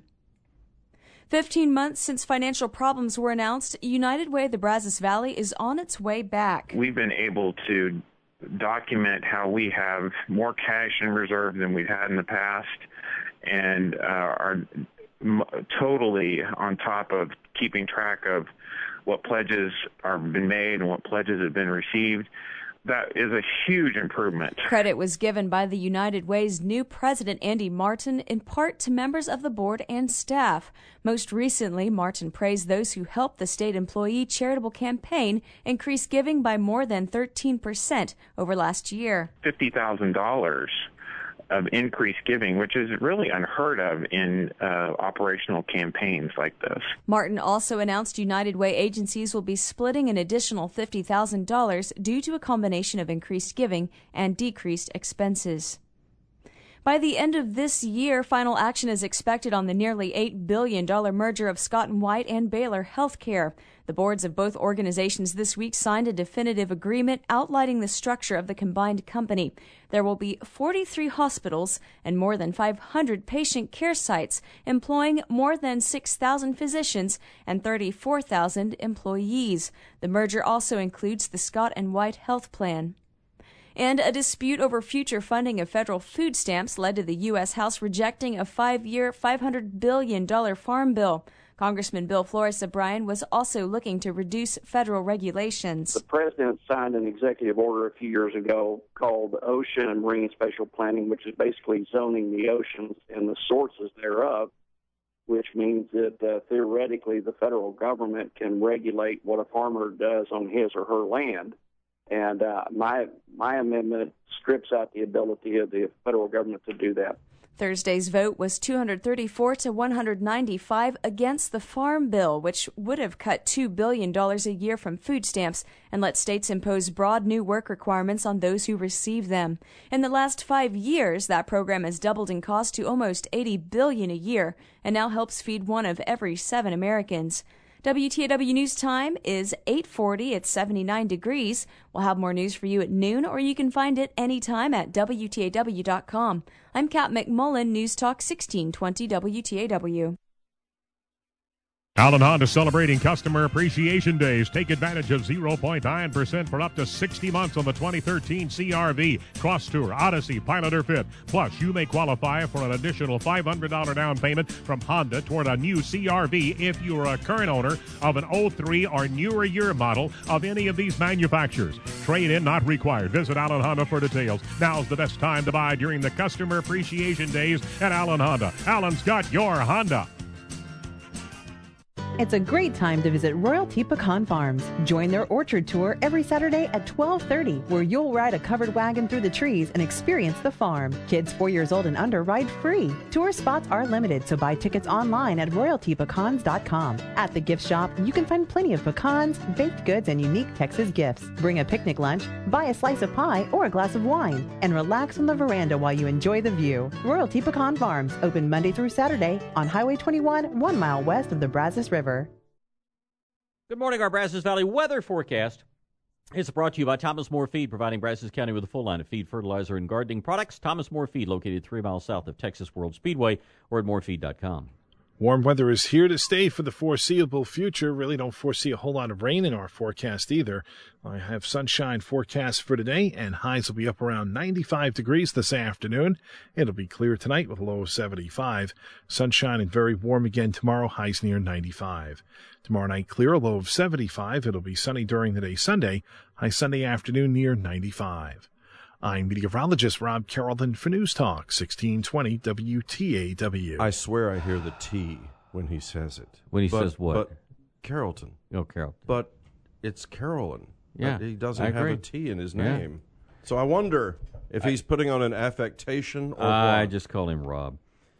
15 months since financial problems were announced, United Way of the Brazos Valley is on its way back. We've been able to document how we have more cash in reserve than we've had in the past and are totally on top of keeping track of what pledges have been made and what pledges have been received. That is a huge improvement. Credit was given by the United Way's new president, Andy Martin, in part to members of the board and staff. Most recently, Martin praised those who helped the state employee charitable campaign increase giving by more than 13% over last year. $50,000 of increased giving, which is really unheard of in operational campaigns like this. Martin also announced United Way agencies will be splitting an additional $50,000 due to a combination of increased giving and decreased expenses. By the end of this year, final action is expected on the nearly $8 billion merger of Scott & White and Baylor Healthcare. The boards of both organizations this week signed a definitive agreement outlining the structure of the combined company. There will be 43 hospitals and more than 500 patient care sites, employing more than 6,000 physicians and 34,000 employees. The merger also includes the Scott & White Health Plan. And a dispute over future funding of federal food stamps led to the U.S. House rejecting a 5-year, $500 billion farm bill. Congressman Bill Flores O'Brien was also looking to reduce federal regulations. The president signed an executive order a few years ago called Ocean and Marine Spatial Planning, which is basically zoning the oceans and the sources thereof, which means that theoretically the federal government can regulate what a farmer does on his or her land. And my amendment strips out the ability of the federal government to do that. Thursday's vote was 234 to 195 against the Farm Bill, which would have cut $2 billion a year from food stamps and let states impose broad new work requirements on those who receive them. In the last 5 years, that program has doubled in cost to almost $80 billion a year and now helps feed 1 of every 7 Americans. WTAW News Time is 8:40. It's 79 degrees. We'll have more news for you at noon, or you can find it anytime at WTAW.com. I'm Kat McMullen, News Talk 1620 WTAW. Allen Honda celebrating Customer Appreciation Days. Take advantage of 0.9% for up to 60 months on the 2013 CR-V, Cross Tour, Odyssey, Pilot, or Fit. Plus, you may qualify for an additional $500 down payment from Honda toward a new CR-V if you are a current owner of an 03 or newer year model of any of these manufacturers. Trade-in not required. Visit Allen Honda for details. Now's the best time to buy during the Customer Appreciation Days at Allen Honda. Allen's got your Honda. It's a great time to visit Royalty Pecan Farms. Join their orchard tour every Saturday at 12:30, where you'll ride a covered wagon through the trees and experience the farm. Kids 4 years old and under ride free. Tour spots are limited, so buy tickets online at royaltypecans.com. At the gift shop, you can find plenty of pecans, baked goods, and unique Texas gifts. Bring a picnic lunch, buy a slice of pie or a glass of wine, and relax on the veranda while you enjoy the view. Royalty Pecan Farms, open Monday through Saturday on Highway 21, 1 mile west of the Brazos River. Good morning. Our Brazos Valley weather forecast is brought to you by Thomas More Feed, providing Brazos County with a full line of feed, fertilizer, and gardening products. Thomas More Feed, located 3 miles south of Texas World Speedway, or at morefeed.com. Warm weather is here to stay for the foreseeable future. Really don't foresee a whole lot of rain in our forecast either. I have sunshine forecast for today, and highs will be up around 95 degrees this afternoon. It'll be clear tonight with a low of 75. Sunshine and very warm again tomorrow, highs near 95. Tomorrow night clear, a low of 75. It'll be sunny during the day Sunday, high Sunday afternoon near 95. I'm meteorologist Rob Carrollton for News Talk 1620 WTAW. I swear I hear the T when he says it. When he says what? But Carrollton. Oh, Carrollton. But it's Carolyn. Yeah, he doesn't have a T in his name. So I wonder if he's putting on an affectation or I what. just call him Rob.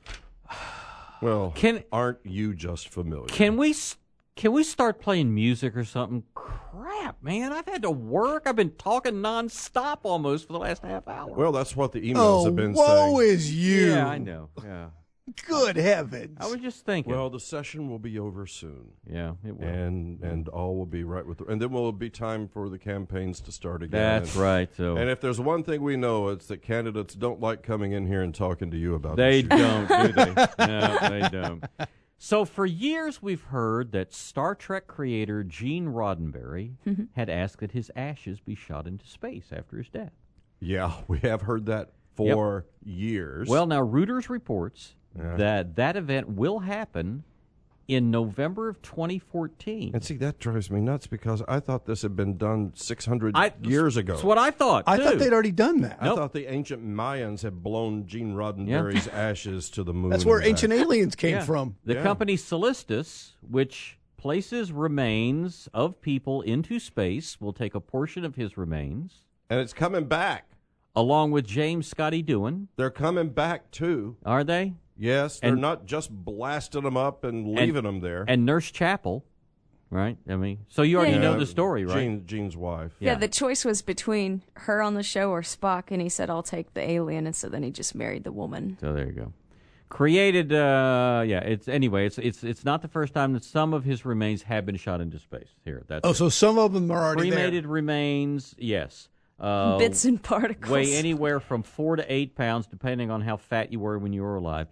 Well, aren't you just familiar? Can we start playing music or something? Crap, man. I've had to work. I've been talking nonstop almost for the last half hour. Well, that's what the emails have been woe saying. is you. Yeah, I know. Yeah. Good heavens. I was just thinking. Well, the session will be over soon. Yeah, it will. And all will be right with and then will be time for the campaigns to start again. That's right. So, and if there's one thing we know, it's that candidates don't like coming in here and talking to you about They issues. don't, do they? No, they don't. So for years we've heard that Star Trek creator Gene Roddenberry had asked that his ashes be shot into space after his death. Yeah, we have heard that for years. Well, now Reuters reports that event will happen in November of 2014. And see, that drives me nuts because I thought this had been done 600 years ago. That's what I thought, I thought they'd already done that. I thought the ancient Mayans had blown Gene Roddenberry's ashes to the moon. That's where ancient aliens came from. The company Celestis, which places remains of people into space, will take a portion of his remains. And it's coming back. Along with James Scotty Doohan. They're coming back, too. Are they? Yes, they're not just blasting them up and leaving them there. And Nurse Chapel. Right? I mean, so you already know the story, right? Gene's wife. Yeah, the choice was between her on the show or Spock, and he said, I'll take the alien, and so then he just married the woman. So there you go. Created, it's not the first time that some of his remains have been shot into space. Here, that's so some of them are already cremated remains, yes. Bits and particles. Weigh anywhere from 4 to 8 pounds, depending on how fat you were when you were alive.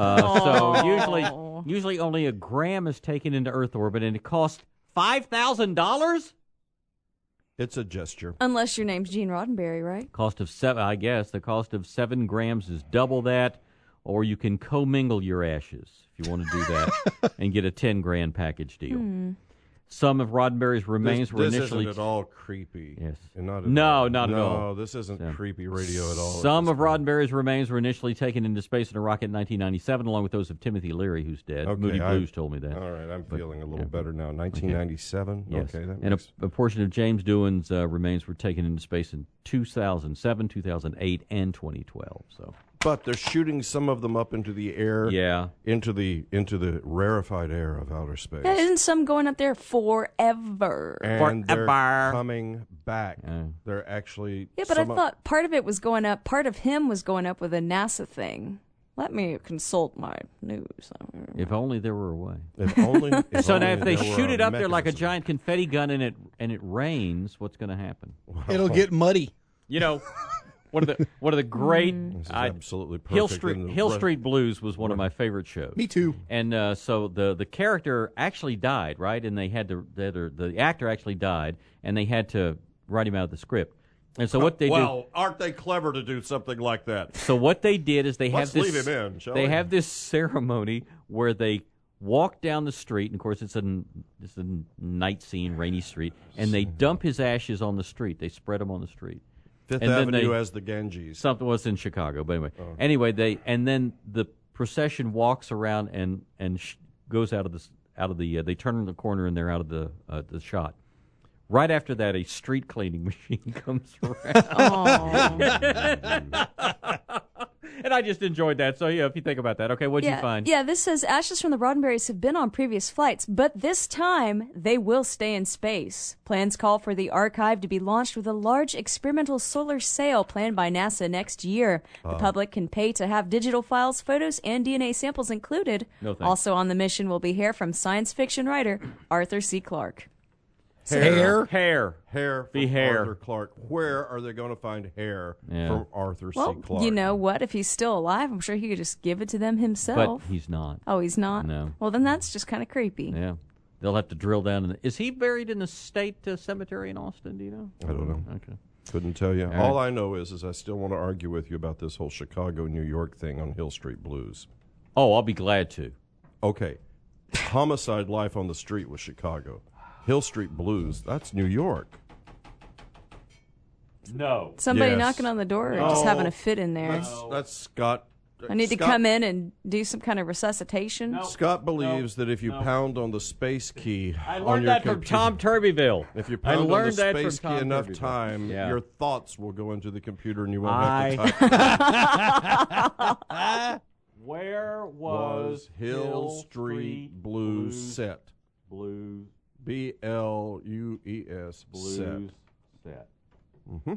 So usually only a gram is taken into Earth orbit, and it costs $5,000. It's a gesture. Unless your name's Gene Roddenberry, right? Cost of I guess the cost of 7 grams is double that. Or you can commingle your ashes if you want to do that and get a 10 grand package deal. Some of Roddenberry's remains were initially... This isn't at all creepy. Yes. Not at all. No, this isn't creepy radio at all. Some of Roddenberry's remains were initially taken into space in a rocket in 1997, along with those of Timothy Leary, who's dead. Okay, Moody Blues told me that. All right, I'm feeling a little better now. 1997? Yes. Okay, that and makes... a portion of James Doohan's remains were taken into space in 2007, 2008, and 2012. But they're shooting some of them up into the air. Yeah. Into the rarefied air of outer space. Yeah, isn't some going up there forever? And they're coming back. They're actually... Yeah, but I thought part of it was going up, part of him was going up with a NASA thing. Let me consult my news. If only there were a way. If only. So now if they shoot it up there like a giant confetti gun and it rains, what's going to happen? It'll get muddy. You know... One of the great absolutely perfect. Hill Street Blues was one of my favorite shows. Me too. And so the character actually died, right? And they had the actor actually died, and they had to write him out of the script. And so what they aren't they clever to do something like that? So what they did is they have this. Leave him in, shall they we? have this ceremony where they walk down the street, and of course it's a night scene, rainy street, and they dump his ashes on the street. They spread them on the street. Fifth Avenue as the Ganges. Something was in Chicago, but anyway. Then the procession walks around and goes out of the. They turn the corner and they're out of the shot. Right after that, a street cleaning machine comes around. And I just enjoyed that. So, if you think about that. Okay, what'd you find? Yeah, this says ashes from the Roddenberrys have been on previous flights, but this time they will stay in space. Plans call for the archive to be launched with a large experimental solar sail planned by NASA next year. The public can pay to have digital files, photos, and DNA samples included. No thanks. Also on the mission will be hair from science fiction writer Arthur C. Clarke. Hair from Arthur Clarke. Where are they going to find hair from Arthur C. Clarke? You know what? If he's still alive, I'm sure he could just give it to them himself. But he's not. Oh, he's not? No. Well, then that's just kind of creepy. Yeah. They'll have to drill down. Is he buried in the state cemetery in Austin? Do you know? I don't know. Okay. Couldn't tell you. All I know is I still want to argue with you about this whole Chicago, New York thing on Hill Street Blues. Oh, I'll be glad to. Okay. Homicide Life on the Street was Chicago. Hill Street Blues, that's New York. No. Somebody knocking on the door or just having a fit in there? That's Scott. I need to come in and do some kind of resuscitation? No. Scott believes that if you pound on the space key I learned that from Tom Turbyville. If you pound on the space key enough time, your thoughts will go into the computer and you won't have to type. Where was Hill Street Blues set? Blues. BLUES Blues set. Mm-hmm.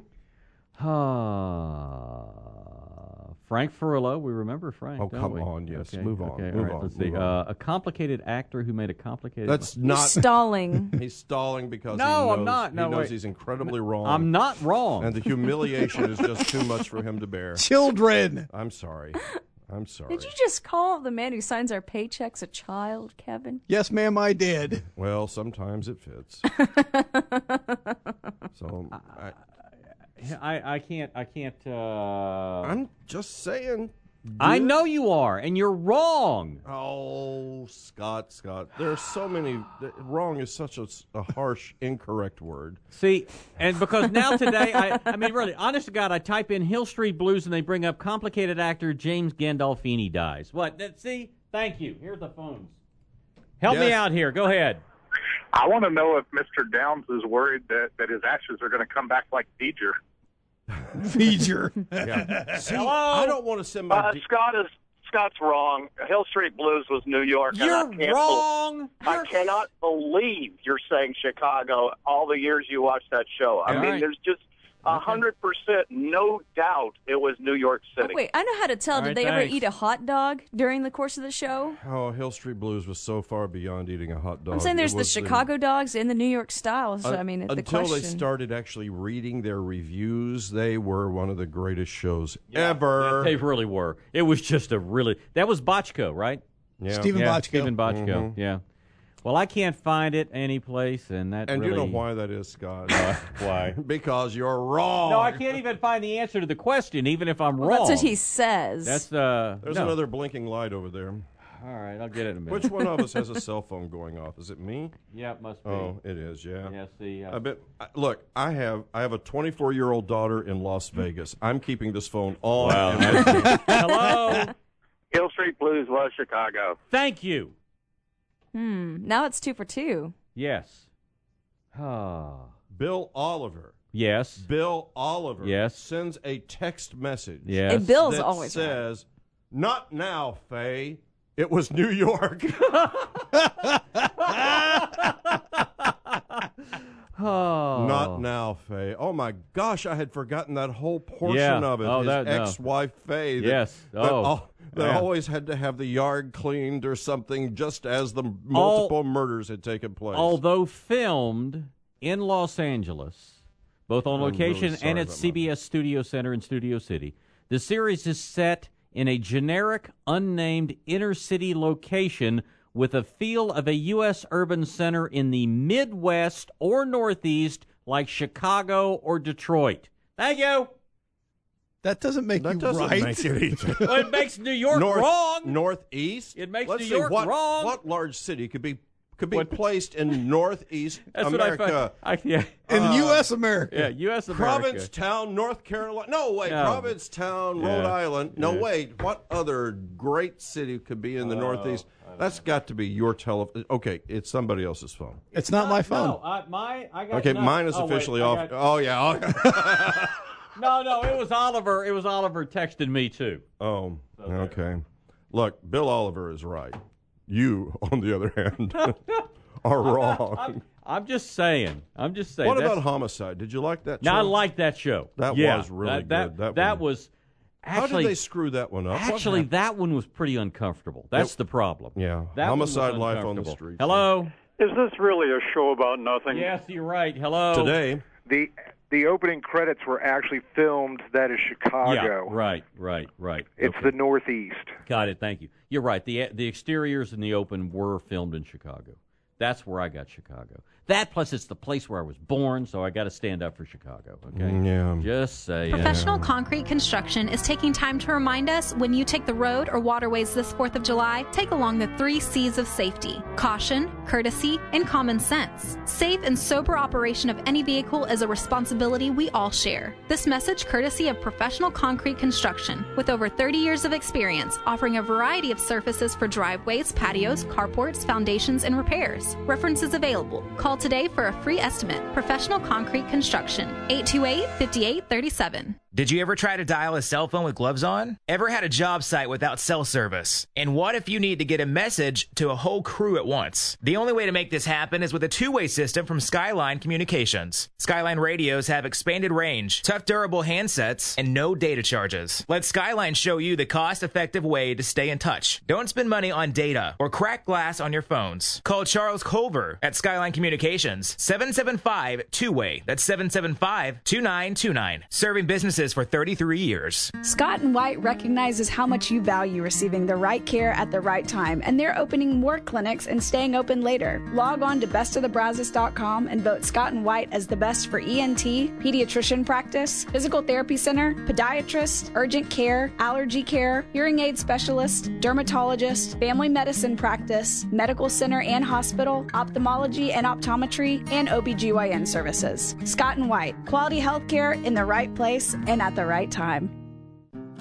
Frank Furillo, we remember Frank. Oh, don't come we? on, yes. Okay. Move on. Okay. Move All right, on. let's see. A complicated actor who made a complicated. That's not stalling. He's stalling because I'm not. No, he knows wait. he's incredibly wrong. I'm not wrong. And the humiliation is just too much for him to bear. Children. I'm sorry. Did you just call the man who signs our paychecks a child, Kevin? Yes, ma'am, I did. Well, sometimes it fits. So I can't. I'm just saying. I know you are, and you're wrong. Oh, Scott. There are so many. Wrong is such a harsh, incorrect word. See, and because now today, I mean, really, honest to God, I type in Hill Street Blues, and they bring up complicated actor James Gandolfini dies. What? See? Thank you. Here's the phones. Help me out here. Go ahead. I want to know if Mr. Downs is worried that his ashes are going to come back like Deeger. Feature. Yeah. See, I don't want to send my... Scott's wrong. Hill Street Blues was New York. You're wrong. I cannot believe you're saying Chicago all the years you watched that show. I mean, there's just 100% no doubt it was New York City. Oh, wait, I know how to tell. Did they ever eat a hot dog during the course of the show? Oh, Hill Street Blues was so far beyond eating a hot dog. I'm saying there's the Chicago dogs and the New York style. So, I mean, the until question... they started actually reading their reviews, they were one of the greatest shows ever. They really were. It was just a really... That was Bochco, right? Yeah. Stephen Bochco. Stephen Bochco, yeah. Well, I can't find it anyplace, and that And really... you know why that is, Scott? Why? Because you're wrong. No, I can't even find the answer to the question, even if I'm wrong. That's what he says. That's There's another blinking light over there. All right, I'll get it in a minute. Which one of us has a cell phone going off? Is it me? Yeah, it must be. Oh, it is, yeah. Yeah, see. Look, I have a 24-year-old daughter in Las Vegas. I'm keeping this phone on. Wow. Hello? Hill Street Blues was Chicago. Thank you. Now it's 2 for 2. Yes. Bill Oliver. Yes. Bill Oliver. Yes. Sends a text message. Yes. And Bill's that always says, "Not now, Faye. It was New York." Not now, Faye. Oh my gosh, I had forgotten that whole portion of it. Oh, His ex-wife Faye. Yes. That always had to have the yard cleaned or something, just as the multiple murders had taken place. Although filmed in Los Angeles, both on location really and at sorry about CBS Studio Center in Studio City, the series is set in a generic, unnamed inner-city location with a feel of a U.S. urban center in the Midwest or Northeast, like Chicago or Detroit. Thank you. That doesn't make you right. Make it either. Well, it makes New York wrong. Northeast? It makes Let's New see, York wrong. What large city could be placed in Northeast That's America? What I in U.S. America. Yeah, U.S. America. Provincetown, North Carolina. No, wait. No. Provincetown, Rhode Island. No, wait. What other great city could be in the Northeast? That's got to be your telephone. Okay, it's somebody else's phone. It's not my phone. No, I got Okay, mine is officially off. Oh, yeah. No, it was Oliver. It was Oliver texting me, too. Oh, okay. Look, Bill Oliver is right. You, on the other hand, are wrong. I'm just saying. What about Homicide? Did you like that show? No, I liked that show. That was really good. That was... Actually, how did they screw that one up? Actually, that one was pretty uncomfortable. That's the problem. Yeah. That Homicide Life on the Street. Hello? Is this really a show about nothing? Yes, you're right. Hello? Today. The opening credits were actually filmed. That is Chicago. Yeah, right. It's the Northeast. Got it. Thank you. You're right. The exteriors in the open were filmed in Chicago. That's where I got Chicago. That plus it's the place where I was born, so I got to stand up for Chicago. Okay. Yeah. Just saying. Professional Concrete Construction is taking time to remind us when you take the road or waterways this 4th of July, take along the 3 C's of safety: caution, courtesy, and common sense. Safe and sober operation of any vehicle is a responsibility we all share. This message courtesy of Professional Concrete Construction, with over 30 years of experience offering a variety of surfaces for driveways, patios, carports, foundations, and repairs. References available. Call today for a free estimate. Professional Concrete Construction, 828-5837. Did you ever try to dial a cell phone with gloves on? Ever had a job site without cell service? And what if you need to get a message to a whole crew at once? The only way to make this happen is with a two-way system from Skyline Communications. Skyline radios have expanded range, tough durable handsets, and no data charges. Let Skyline show you the cost-effective way to stay in touch. Don't spend money on data or crack glass on your phones. Call Charles Culver at Skyline Communications, 775-2-WAY. That's 775-2929. Serving businesses for 33 years. Scott & White recognizes how much you value receiving the right care at the right time, and they're opening more clinics and staying open later. Log on to bestofthebrazos.com and vote Scott & White as the best for ENT, pediatrician practice, physical therapy center, podiatrist, urgent care, allergy care, hearing aid specialist, dermatologist, family medicine practice, medical center and hospital, ophthalmology and optometry, and OBGYN services. Scott & White, quality health care in the right place and at the right time.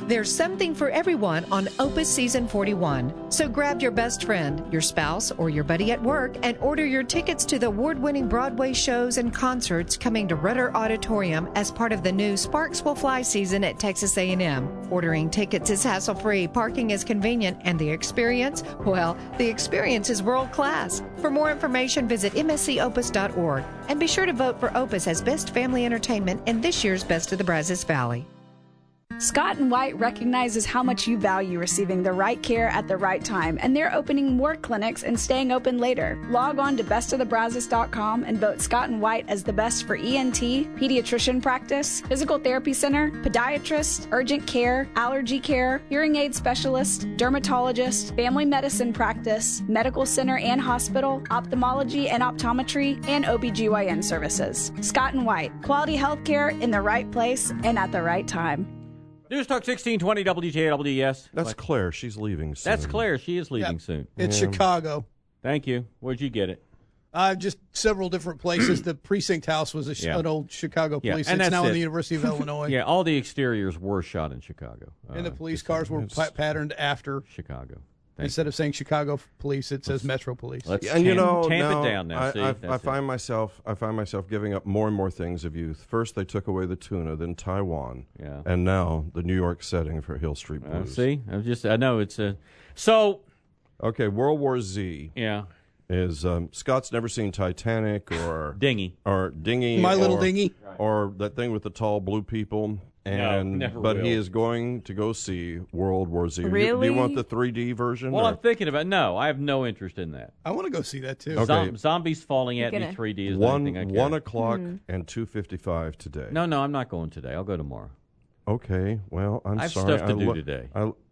There's something for everyone on Opus Season 41. So grab your best friend, your spouse, or your buddy at work and order your tickets to the award-winning Broadway shows and concerts coming to Rutter Auditorium as part of the new Sparks Will Fly season at Texas A&M. Ordering tickets is hassle-free, parking is convenient, and the experience? Well, the experience is world-class. For more information, visit mscopus.org and be sure to vote for Opus as Best Family Entertainment in this year's Best of the Brazos Valley. Scott & White recognizes how much you value receiving the right care at the right time, and they're opening more clinics and staying open later. Log on to bestofthebrazos.com and vote Scott & White as the best for ENT, pediatrician practice, physical therapy center, podiatrist, urgent care, allergy care, hearing aid specialist, dermatologist, family medicine practice, medical center and hospital, ophthalmology and optometry, and OBGYN services. Scott & White, quality health care in the right place and at the right time. News Talk 1620 WJWS. That's Claire. She's leaving soon. That's Claire. She is leaving soon. It's Chicago. Thank you. Where'd you get it? Just several different places. The precinct house was an old Chicago police. And it's now it. in the University of Illinois. Yeah, all the exteriors were shot in Chicago. And the police cars were patterned after Chicago. Instead of saying Chicago Police, it says Metro Police. Let's and tamp it down now. I find myself giving up more and more things of youth. First, they took away the tuna, then Taiwan, and now the New York setting for Hill Street Blues. I know it's a so. Okay, World War Z. Yeah. Is Scott's never seen Titanic or Dinghy My Little Dinghy, or that thing with the tall blue people. And never but will. he is going to go see World War Z. Really? Do you want the 3D version? Well, I'm thinking about no. I have no interest in that. I want to go see that too. Okay. Zombies falling at me 3D is anything I care. 1 o'clock and 2:55 today. No, I'm not going today. I'll go tomorrow. Okay. Well, I have sorry. stuff to do today.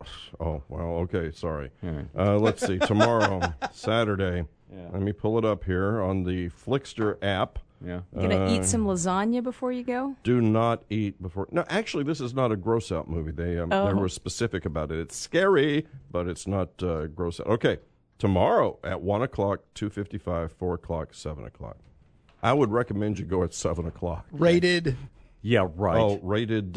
Okay. Sorry. All right. Let's see. Tomorrow, Saturday. Yeah. Let me pull it up here on the Flickster app. Yeah. You gonna eat some lasagna before you go? Do not eat before. No, actually, this is not a gross out movie. They were specific about it. It's scary, but it's not gross out. Okay, tomorrow at 1 o'clock, 2:55, 4 o'clock, 7 o'clock. I would recommend you go at 7 o'clock. Rated. Yeah, right. Oh, rated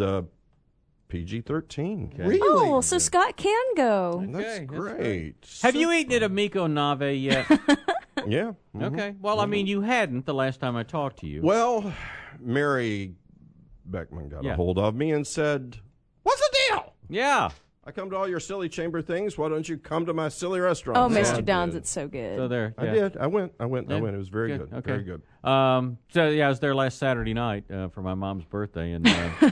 PG-13. Really? Oh, so Scott can go. That's great. Have you eaten at Amico Nave yet? Yeah. Mm-hmm. Okay. Well, I mean, you hadn't the last time I talked to you. Well, Mary Beckman got a hold of me and said, "What's the deal? Yeah. I come to all your silly chamber things. Why don't you come to my silly restaurant?" Oh, Mr. Downs, it's so good. So there. I did. I went. It was very good. Okay. Very good. I was there last Saturday night for my mom's birthday, and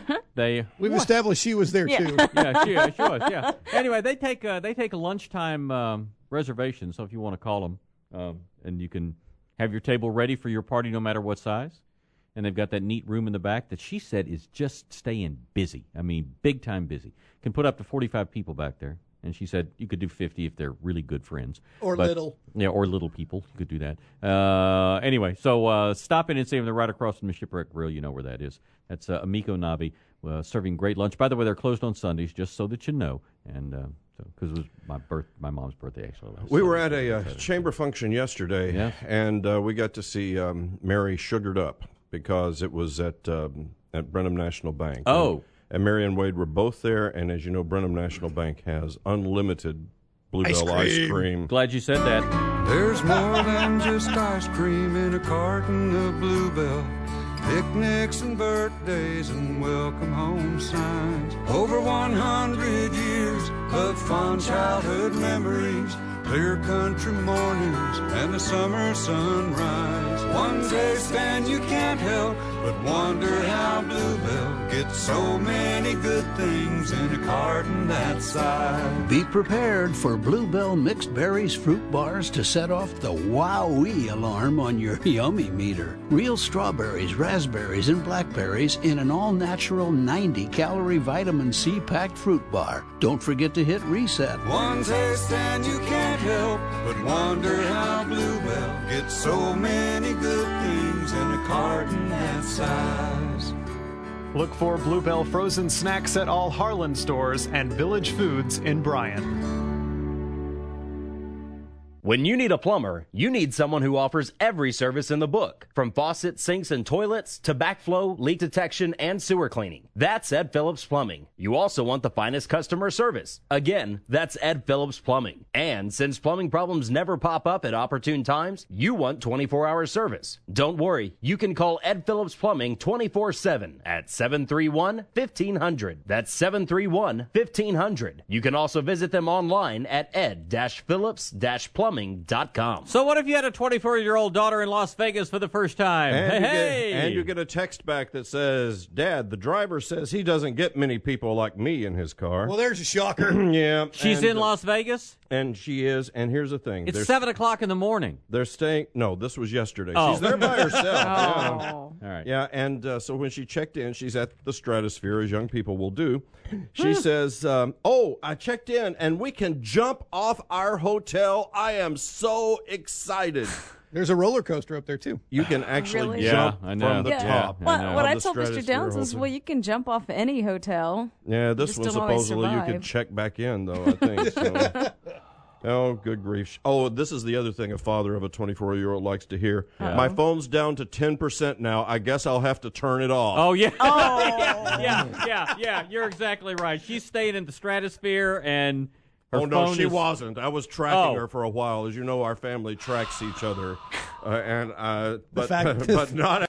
We've established she was there too. Yeah, she was. Yeah. Anyway, they take a lunchtime reservation. So if you want to call them, and you can have your table ready for your party, no matter what size. And they've got that neat room in the back that she said is just staying busy. I mean, big time busy. Can put up to 45 people back there. And she said you could do 50 if they're really good friends. Or little. Yeah, or little people. You could do that. Anyway, so stop in and see them. They're right across from the Shipwreck Grill. You know where that is. That's Amico Navi, serving great lunch. By the way, they're closed on Sundays, just so that you know. And because it was my mom's birthday, actually. We were at a chamber function yesterday, and we got to see Mary Sugared Up, because it was at Brenham National Bank. Oh. And Mary and Wade were both there, and as you know, Brenham National Bank has unlimited Bluebell ice cream. Glad you said that. There's more than just ice cream in a carton of Bluebell. Picnics and birthdays and welcome home signs. Over 100 years of fond childhood memories. Clear country mornings and the summer sunrise. One taste and you can't help but wonder how Bluebell gets so many good things in a carton that size. Be prepared for Bluebell Mixed Berries fruit bars to set off the wowee alarm on your yummy meter. Real strawberries, raspberries, and blackberries in an all-natural 90-calorie vitamin C packed fruit bar. Don't forget to hit reset. One taste and you can't help but wonder how Bluebell gets so many good things in a carton that size. Look for Bluebell frozen snacks at all Harlan stores and Village Foods in Bryan. When you need a plumber, you need someone who offers every service in the book, from faucets, sinks, and toilets to backflow, leak detection, and sewer cleaning. That's Ed Phillips Plumbing. You also want the finest customer service. Again, that's Ed Phillips Plumbing. And since plumbing problems never pop up at opportune times, you want 24-hour service. Don't worry, you can call Ed Phillips Plumbing 24/7 at 731-1500. That's 731-1500. You can also visit them online at ed-phillips-plumbing.com. So what if you had a 24-year-old daughter in Las Vegas for the first time? And you get a text back that says, Dad, the driver says he doesn't get many people like me in his car. Well, there's a shocker. Yeah. She's in Las Vegas? And she is. And here's the thing. It's 7 o'clock in the morning. They're staying. No, this was yesterday. Oh. She's there by herself. Yeah. All right. Yeah, and so when she checked in, she's at the Stratosphere, as young people will do. She says, I checked in, and we can jump off our hotel. I am so excited. There's a roller coaster up there, too. You can actually Really? jump I know. from the top. Well, what I of the told Mr. Stratosphere Downs is, Hotel. well, you can jump off any hotel. Yeah, this You one still always supposedly you survive. could check back in, though, I think. So. Oh, good grief. Oh, this is the other thing a father of a 24-year-old likes to hear. Uh-oh. My phone's down to 10% now. I guess I'll have to turn it off. Oh, yeah. Oh. Yeah. You're exactly right. She's staying in the Stratosphere, and her Oh, no, phone she is... wasn't. I was tracking her for a while. As you know, our family tracks each other. But not